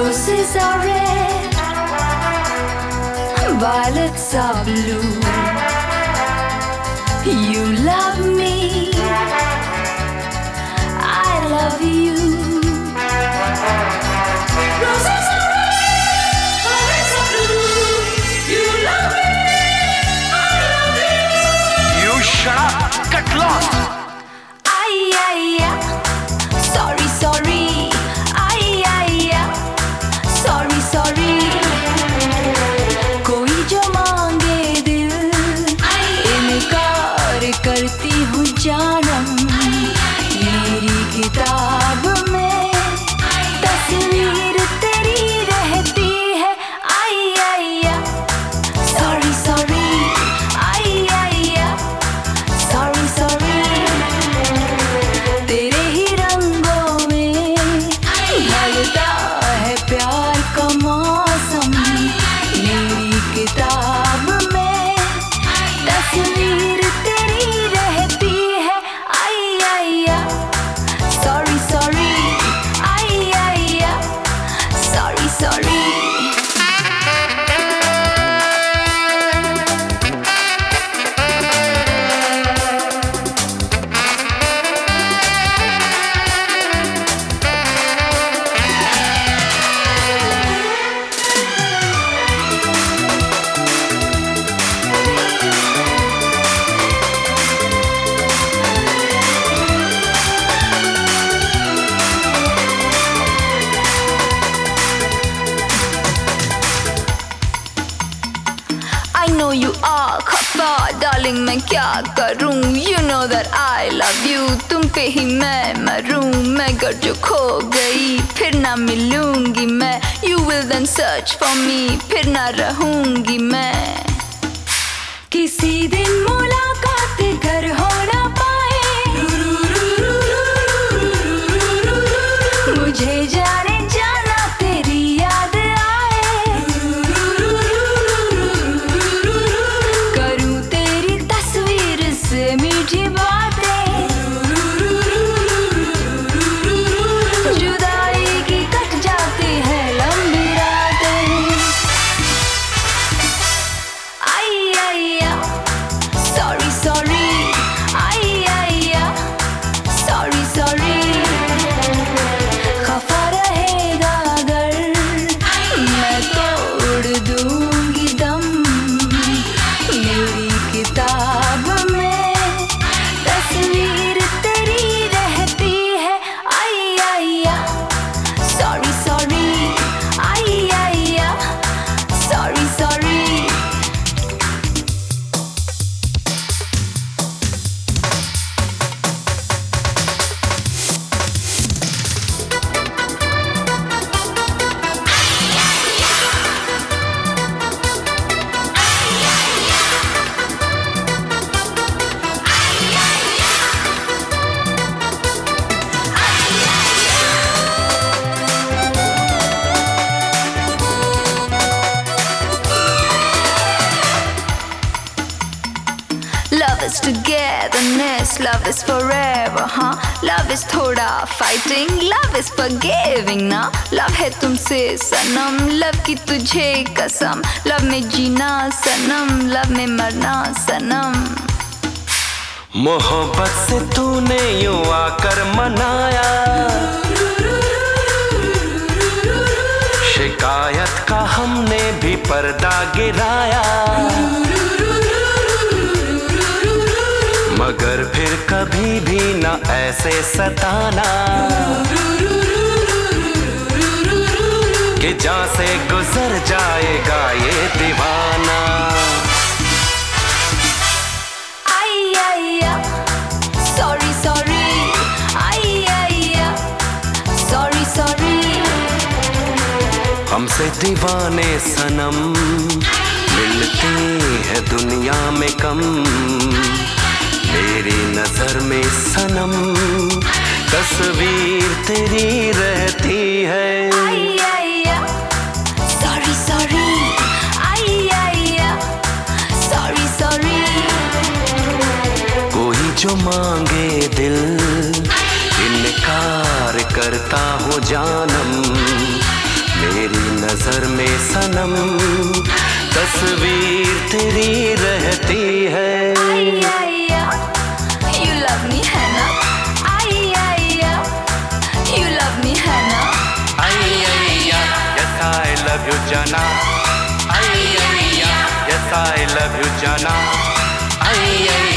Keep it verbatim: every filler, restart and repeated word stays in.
Roses are red, violets are blue. You love me, I love you. Roses are red, violets are blue. You love me, I love you. You shut up, get lost. Ay, ay, ay. Sorry, sorry. Ay, ay, ay. Sorry, sorry. कोई जो मांगे दिल, इनकार करती हूँ जानम. मेरी किताब में तस्वीर तेरी रहती है. आई आई आ, सॉरी सॉरी. आई आई आ, सॉरी सॉरी. तेरे ही रंगों में ढलता है प्यार का मौसम. मेरी किताब में तस्वीर तेरी रहती है. आई आई आ, सॉरी सॉरी. आई आई आ, sorry sorry. I know you are खफा darling, मैं क्या करूं. You know that I love you. तुम पे ही मैं मरूं. मैं अगर जो खो गई फिर ना मिलूंगी मैं. You will then search for me, फिर ना रहूंगी मैं. किसी दिन मुलाकात घर हो ना पाए. मुझे जाने जाना तेरी याद आए. करूं तेरी तस्वीर से मीठी बातें. जुदाई की कट जाती है लंबी रातें. आई आई आ, सॉरी सॉरी. आई आई आ, सॉरी सॉरी. खफा रहेगा अगर मैं तोड़ दूंगी दम. मेरी किताब में तस्वीर तेरी रहती है. आई आई आ, सॉरी सॉरी. आई आई आ, sorry sorry. Love is togetherness, love is forever, huh? Love is थोड़ा fighting, love is forgiving ना. Love है तुमसे सनम, love की तुझे कसम. Love में जीना सनम, love में मरना सनम. मोहब्बत से तूने यूं आकर मनाया. शिकायत का हमने भी पर्दा गिराया. मगर फिर कभी भी ना ऐसे सताना कि जहाँ से गुजर जाएगा ये दीवाना. आई आई आ, सॉरी सॉरी. आई आई आ, सॉरी सॉरी. हमसे दीवाने सनम मिलते हैं दुनिया में कम. मेरी नजर में सनम तस्वीर तेरी रहती है. आई आई आ, सॉरी सॉरी. आई आई आ, सॉरी सॉरी. कोई जो मांगे दिल इनकार करता हूँ जानम. मेरी नजर में सनम तस्वीर तेरी रहती है। आई आया, you love me है ना? आई आया, you love me है ना? आई आया, yes I love you जाना। आई आया, yes I love you जाना। आई आया